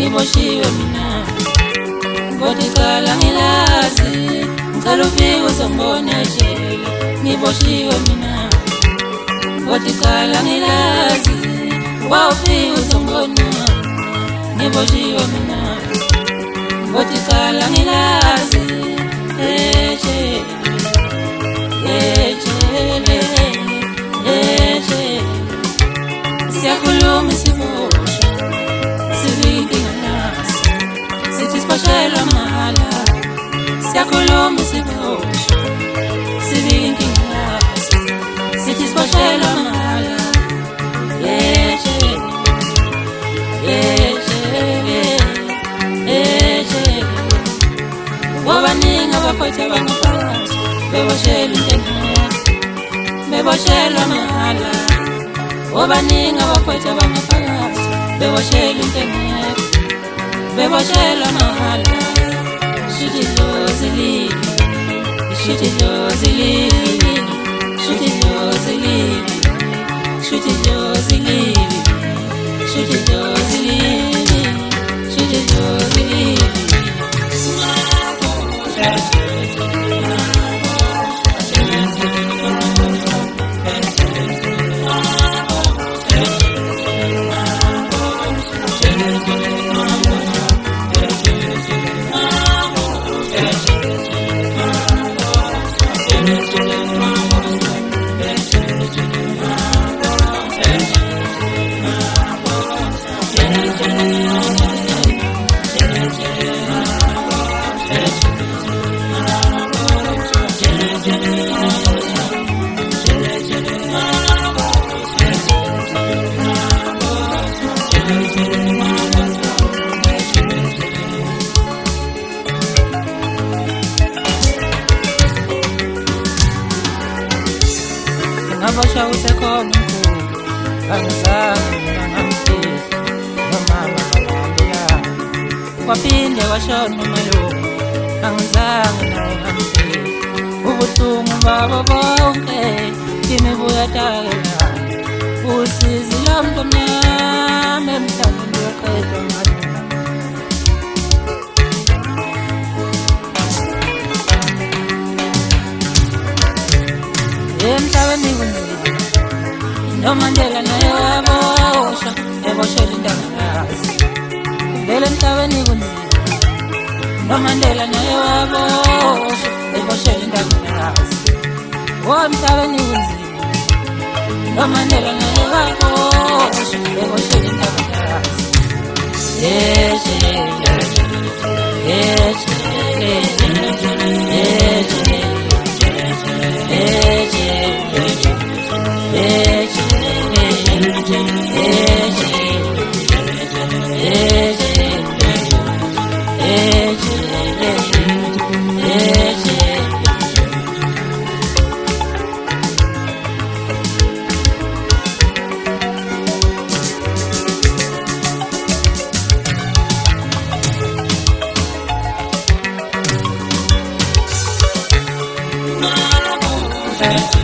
ngiboshiwe mina ngothi qala ngilazi ngicela ufike uzongibona jele ngiboshiwe mina ngothi qala ngilazi wawufike uzongibona ngiboshiwe mina ngothi qala ngilazi siyakhuluma siboshwe sivinkinga naso sithi siboshelwa mahala siyakhuluma siboshwe sivinkinga naso sithi siboshelwa mahala wabaningi abaphathi abangaphakathi beboshelwa intengo beboshelwa mahala wabaningi abaphathi abangaphakathi beboshelwa intengo beboshelwa mahala shuthi dlozilile shuthi dlozilile shuthi dlozilile shuthi dlozilile shuthi dlozilile shuthi dlozilile Ngabasha usekhona mkhulu angizange mina ngamfihla nomama kalandela kwaphinde washona umalume angizange naye ngamfihla ubuhlungu babo bonke kimi buyatakela usizi lomntu omnyama emhlabeni yoqedwa ngalona emhlabeni kunzima noMandela naye waboshwa eboshelwa intangakazi vele emhlabeni kunzima noMandela naye waboshwa eboshelwa intangakazi emhlabeni kunzima noMandela naye waboshwa eboshelwa intangakazi Yeah.